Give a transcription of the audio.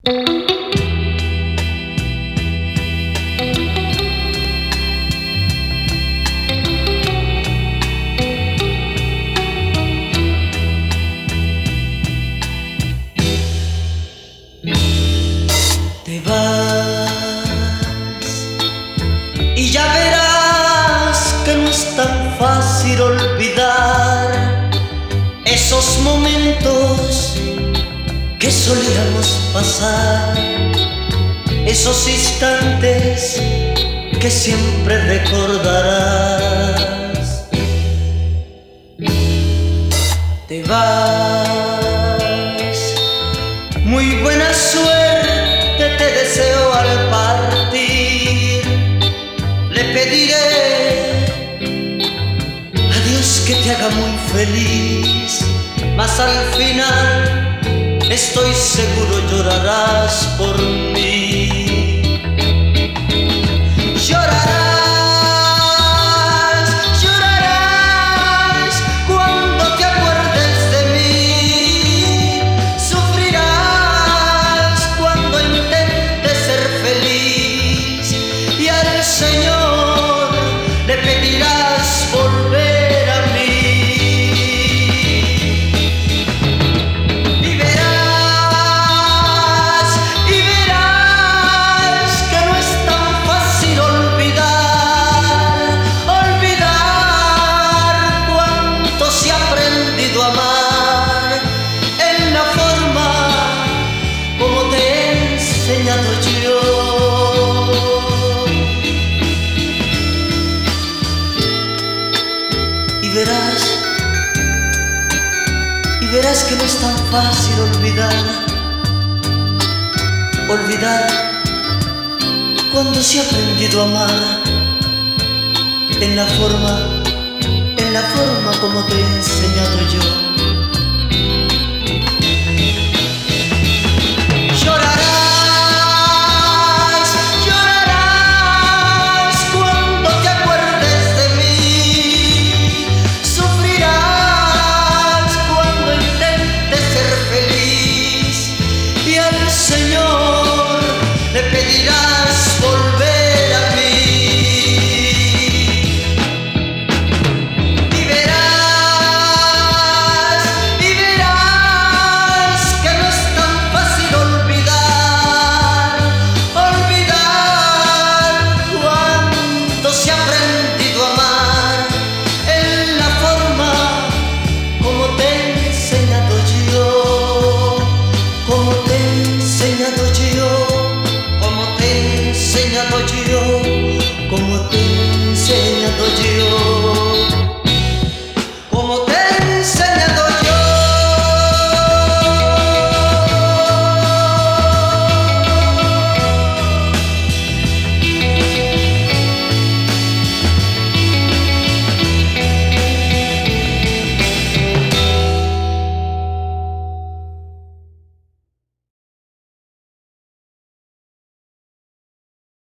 Te vas y ya verás que no es tan fácil olvidar esos momentos que solíamos pasar, esos instantes que siempre recordarás. Te vas, muy buena suerte te deseo al partir. Le pediré a Dios que te haga muy feliz, mas al final estoy seguro llorarás por mí. Llorarás, llorarás cuando te acuerdes de mí. Sufrirás cuando intentes ser feliz y al Señor le pedirás volver a mí. Yo. Y verás que no es tan fácil olvidar cuando se ha aprendido a amar en la forma como te he enseñado yo.